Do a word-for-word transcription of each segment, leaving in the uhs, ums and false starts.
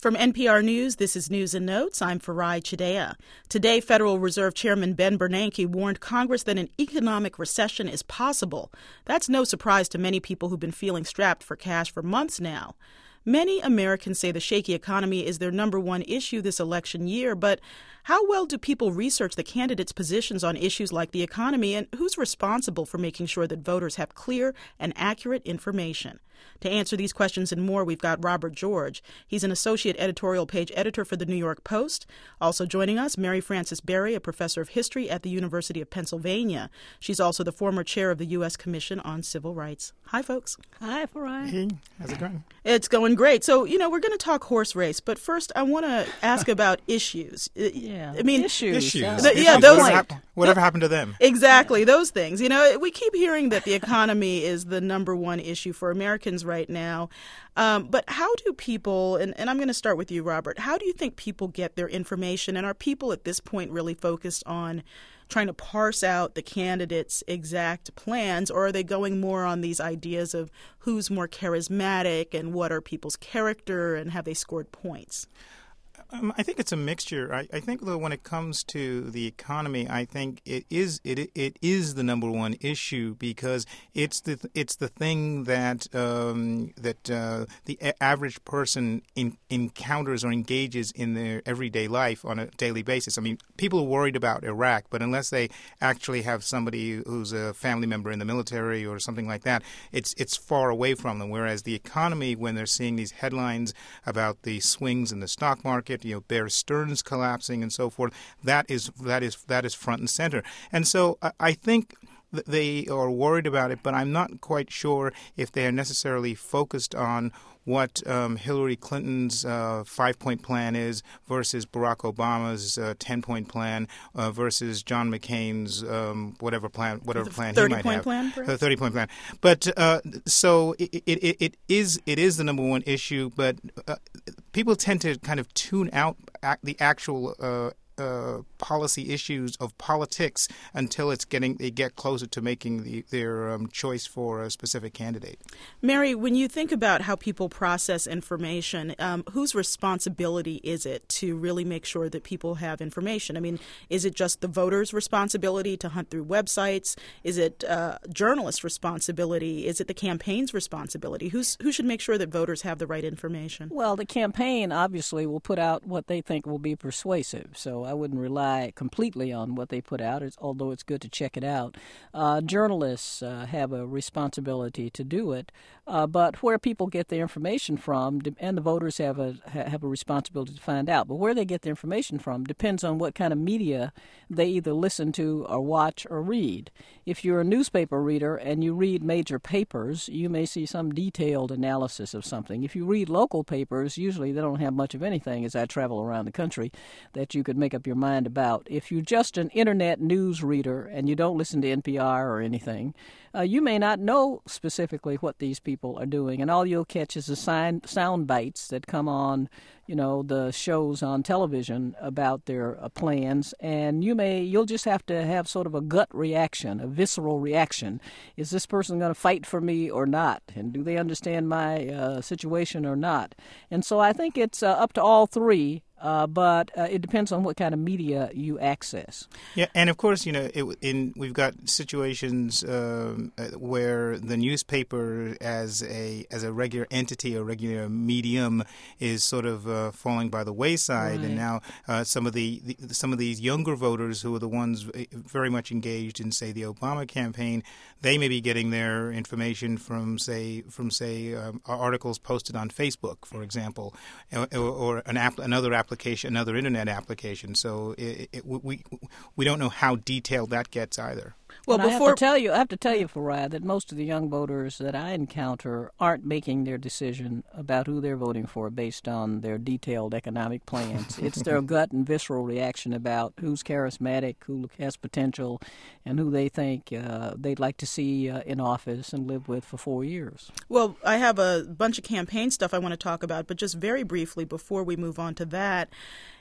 From N P R News, this is News and Notes. I'm Farai Chideya. Today, Federal Reserve Chairman Ben Bernanke warned Congress that an economic recession is possible. That's no surprise to many people who've been feeling strapped for cash for months now. Many Americans say the shaky economy is their number one issue this election year, but how well do people research the candidates' positions on issues like the economy, and who's responsible for making sure that voters have clear and accurate information? To answer these questions and more, we've got Robert George. He's an associate editorial page editor for the New York Post. Also joining us, Mary Frances Berry, a professor of history at the University of Pennsylvania. She's also the former chair of the U S Commission on Civil Rights. Hi, folks. Hi, Farai. Hey, how's it going? It's going great. So, you know, we're going to talk horse race, but first I want to ask about issues. Yeah, I mean, issues. Issues. Yeah, The- yeah, those- Whatever, hap- whatever happened to them? Exactly, those things. You know, we keep hearing that the economy is the number one issue for Americans right now. Um, but how do people, and, and I'm going to start with you, Robert, how do you think people get their information? And are people at this point really focused on trying to parse out the candidates' exact plans, or are they going more on these ideas of who's more charismatic and what are people's character and have they scored points? Um, I think it's a mixture. I, I think, though, when it comes to the economy, I think it is it it is the number one issue because it's the it's the thing that um, that uh, the a- average person in, encounters or engages in their everyday life on a daily basis. I mean, people are worried about Iraq, but unless they actually have somebody who's a family member in the military or something like that, it's it's far away from them. Whereas the economy, when they're seeing these headlines about the swings in the stock market, you know, Bear Stearns collapsing and so forth, that is that is that is front and center. And so I, I think th- they are worried about it, but I'm not quite sure if they are necessarily focused on what um, Hillary Clinton's uh, five-point plan is versus Barack Obama's uh, ten-point plan uh, versus John McCain's um, whatever plan, whatever plan he might have. thirty-point plan, perhaps? The thirty-point plan. But uh, so it, it, it is it is the number one issue, but uh, people tend to kind of tune out ac- the actual uh, uh, policy issues of politics until it's getting they get closer to making the, their um, choice for a specific candidate. Mary, when you think about how people process information, um, whose responsibility is it to really make sure that people have information? I mean, is it just the voters' responsibility to hunt through websites? Is it uh, journalists' responsibility? Is it the campaign's responsibility? Who's, who should make sure that voters have the right information? Well, the campaign obviously will put out what they think will be persuasive, so I wouldn't rely completely on what they put out, it's, although it's good to check it out. Uh, journalists uh, have a responsibility to do it, uh, but where people get their information from, and the voters have a have a responsibility to find out, but where they get their information from depends on what kind of media they either listen to or watch or read. If you're a newspaper reader and you read major papers, you may see some detailed analysis of something. If you read local papers, usually they don't have much of anything, as I travel around the country, that you could make up your mind about. If you're just an internet news reader and you don't listen to N P R or anything, uh, you may not know specifically what these people are doing, and all you'll catch is the sign, sound bites that come on, you know, the shows on television about their uh, plans, and you may you'll just have to have sort of a gut reaction, a visceral reaction. Is this person going to fight for me or not? And do they understand my uh, situation or not? And so I think it's uh, up to all three. Uh, but uh, it depends on what kind of media you access. Yeah, and of course, you know, it, in we've got situations um, where the newspaper, as a as a regular entity, a regular medium, is sort of uh, falling by the wayside, Right. and now uh, some of the, the some of these younger voters who are the ones very much engaged in, say, the Obama campaign, they may be getting their information from, say, from say um, articles posted on Facebook, for example, or, or an app, another app. application, another internet application. So it, it, we we don't know how detailed that gets either. Well, and before I have to tell you, I have to tell you, Farai, that most of the young voters that I encounter aren't making their decision about who they're voting for based on their detailed economic plans. It's their gut and visceral reaction about who's charismatic, who has potential, and who they think uh, they'd like to see uh, in office and live with for four years. Well, I have a bunch of campaign stuff I want to talk about, but just very briefly before we move on to that,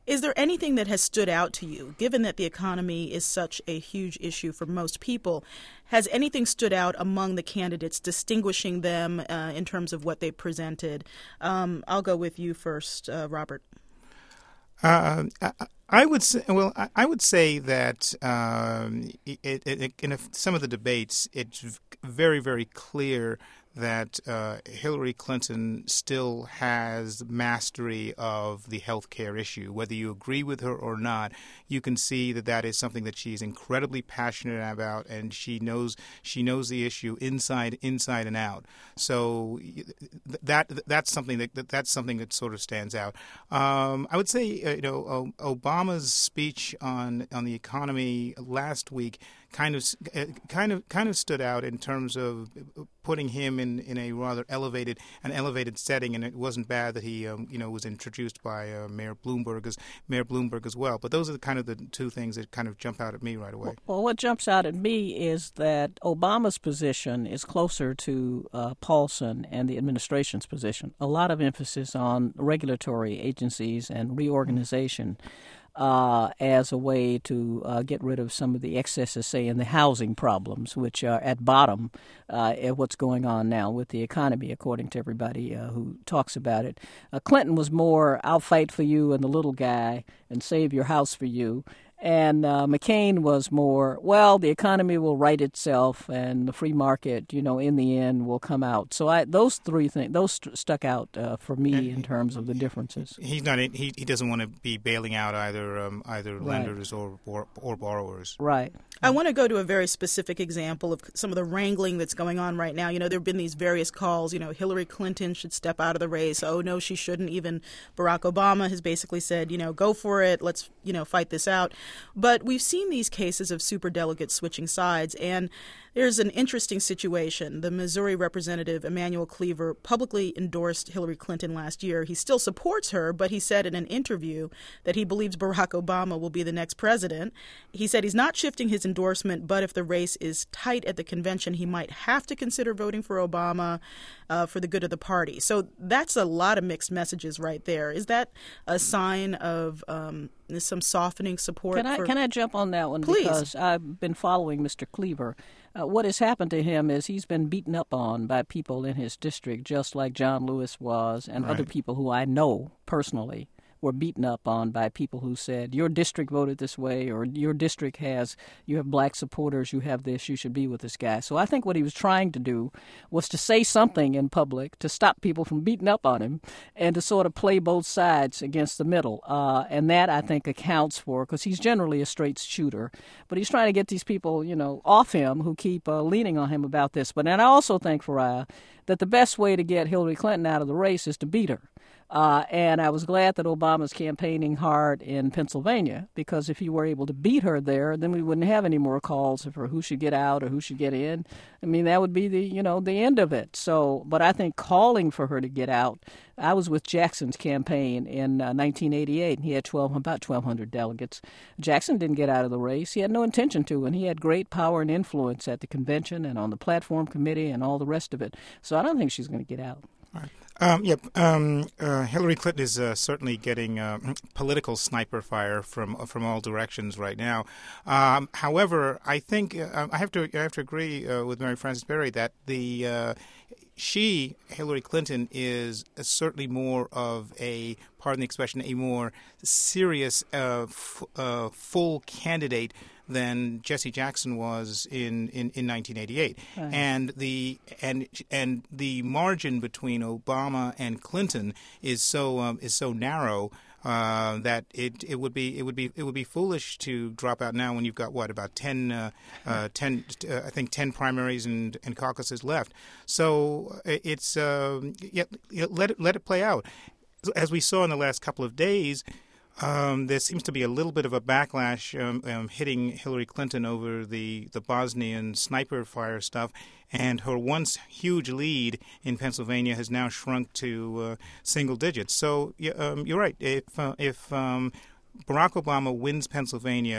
Is there anything that has stood out to you, given that the economy is such a huge issue for most people? Has anything stood out among the candidates, distinguishing them uh, in terms of what they presented? Um, I'll go with you first, uh, Robert. Uh, I, I would say, well, I would say that um, it, it, in some of the debates, it's very, very clear that uh, Hillary Clinton still has mastery of the health care issue. Whether you agree with her or not, you can see that that is something that she's incredibly passionate about, and she knows she knows the issue inside inside and out. So that that's something that that's something that sort of stands out. Um, I would say, uh, you know, Obama's speech on on the economy last week kind of kind of kind of stood out in terms of putting him in, in a rather elevated an elevated setting, and it wasn't bad that he um, you know was introduced by uh, Mayor Bloomberg as Mayor Bloomberg as well. But those are the kind of the two things that kind of jump out at me right away. Well, what jumps out at me is that Obama's position is closer to uh, Paulson and the administration's position. A lot of emphasis on regulatory agencies and reorganization. Uh, as a way to uh, get rid of some of the excesses, say, in the housing problems, which are at bottom uh, at what's going on now with the economy, according to everybody uh, who talks about it. Uh, Clinton was more, I'll fight for you and the little guy and save your house for you. And uh, McCain was more, well, the economy will right itself and the free market, you know, in the end will come out. So I, those three things, those st- stuck out uh, for me and in terms of the differences. He's not. He he doesn't want to be bailing out either um, either right. lenders or, or or borrowers. Right. I want to go to a very specific example of some of the wrangling that's going on right now. You know, there have been these various calls, you know, Hillary Clinton should step out of the race. Oh, no, she shouldn't. Even Barack Obama has basically said, you know, go for it. Let's, you know, fight this out. But we've seen these cases of superdelegates switching sides, and there's an interesting situation. The Missouri Representative Emanuel Cleaver publicly endorsed Hillary Clinton last year. He still supports her, but he said in an interview that he believes Barack Obama will be the next president. He said he's not shifting his endorsement, but if the race is tight at the convention, he might have to consider voting for Obama uh, for the good of the party. So that's a lot of mixed messages right there. Is that a sign of um, some softening support? Can I, for... can I jump on that one? Please. Because I've been following Mister Cleaver. Uh, what has happened to him is he's been beaten up on by people in his district, just like John Lewis was, and right. other people who I know personally were beaten up on by people who said, your district voted this way, or your district has, you have black supporters, you have this, you should be with this guy. So I think what he was trying to do was to say something in public to stop people from beating up on him and to sort of play both sides against the middle. Uh, and that, I think, accounts for, because he's generally a straight shooter, but he's trying to get these people, you know, off him who keep uh, leaning on him about this. But and I also think, Farah, that the best way to get Hillary Clinton out of the race is to beat her. Uh, and I was glad that Obama's campaigning hard in Pennsylvania, because if he were able to beat her there, then we wouldn't have any more calls for who should get out or who should get in. I mean, that would be the, you know, the end of it. So, but I think calling for her to get out, I was with Jackson's campaign in uh, nineteen eighty-eight, and he had twelve, about twelve hundred delegates. Jackson didn't get out of the race. He had no intention to, and he had great power and influence at the convention and on the platform committee and all the rest of it. So I don't think she's going to get out. All right. Um, yep. Um, uh, Hillary Clinton is uh, certainly getting uh, political sniper fire from from all directions right now. Um, however, I think uh, I have to I have to agree uh, with Mary Frances Berry that the uh, she Hillary Clinton is certainly more of a, pardon the expression, a more serious, uh, f- uh, full candidate than Jesse Jackson was in, in, in nineteen eighty-eight, right. and the and and the margin between Obama and Clinton is so um, is so narrow uh, that it, it would be it would be it would be foolish to drop out now when you've got what about ten uh, uh, ten uh, I think ten primaries and, and caucuses left. So it's uh, yeah, let it let it play out. As we saw in the last couple of days. Um, there seems to be a little bit of a backlash um, um, hitting Hillary Clinton over the, the Bosnian sniper fire stuff, and her once huge lead in Pennsylvania has now shrunk to uh, single digits. So um, you're right. If uh, if um, Barack Obama wins Pennsylvania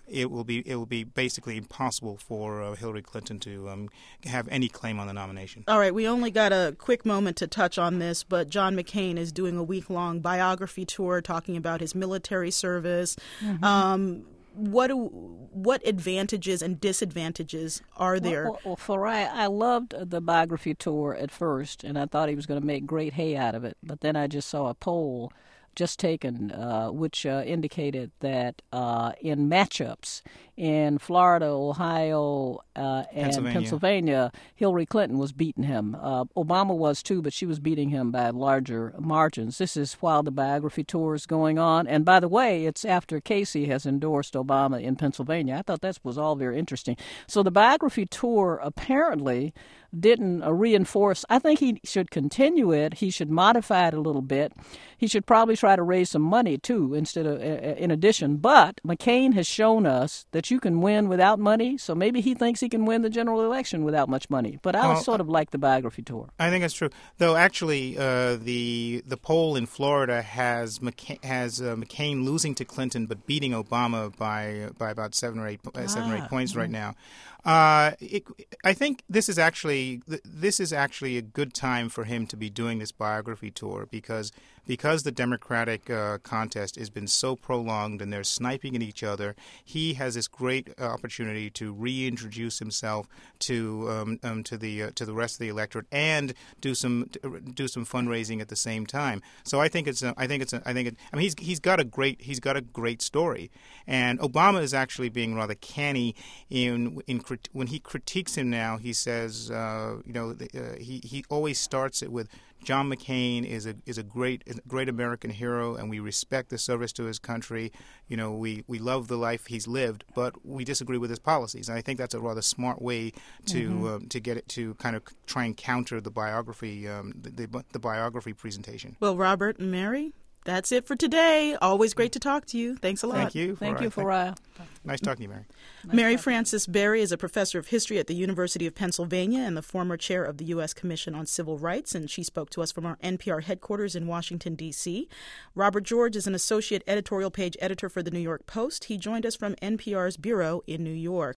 it will be it will be basically impossible for uh, Hillary Clinton to um, have any claim on the nomination. All right, we only got a quick moment to touch on this, but John McCain is doing a week-long biography tour talking about his military service. Mm-hmm. Um, what do, what advantages and disadvantages are there? Well, well, well Farai, I loved the biography tour at first, and I thought he was going to make great hay out of it. But then I just saw a poll just taken, uh, which uh, indicated that uh, in matchups in Florida, Ohio, uh, and Pennsylvania. Pennsylvania, Hillary Clinton was beating him. Uh, Obama was too, but she was beating him by larger margins. This is while the biography tour is going on. And by the way, it's after Casey has endorsed Obama in Pennsylvania. I thought that was all very interesting. So the biography tour apparently didn't uh, reinforce. I think he should continue it. He should modify it a little bit. He should probably try to raise some money, too, instead of, uh, in addition. But McCain has shown us that you can win without money, so maybe he thinks he can win the general election without much money. But I well, sort of like the biography tour. I think that's true. Though, actually, uh, the the poll in Florida has McCain, has uh, McCain losing to Clinton but beating Obama by by about seven or eight uh, seven or eight Ah, points mm-hmm. right now. Uh, it, I think this is actually this is actually a good time for him to be doing this biography tour because because the Democratic uh, contest has been so prolonged and they're sniping at each other. He has this great uh, opportunity to reintroduce himself to um, um, to the uh, to the rest of the electorate and do some do some fundraising at the same time. So I think it's a, I think it's a, I think it, I mean he's he's got a great he's got a great story, and Obama is actually being rather canny in in when he critiques him now. He says uh, you know uh, he he always starts it with John McCain is a is a great is a great American hero, and we respect the service to his country. You know, we, we love the life he's lived, but we disagree with his policies. And I think that's a rather smart way to mm-hmm. um, to get it to kind of try and counter the biography um, the, the the biography presentation. Well, Robert and Mary, that's it for today. Always great to talk to you. Thanks a lot. Thank you. Thank Farai. you, Farai. Nice talking to you, Mary. Nice Mary talking. Frances Berry is a professor of history at the University of Pennsylvania and the former chair of the U S Commission on Civil Rights, and she spoke to us from our N P R headquarters in Washington, D C Robert George is an associate editorial page editor for the New York Post. He joined us from N P R's bureau in New York.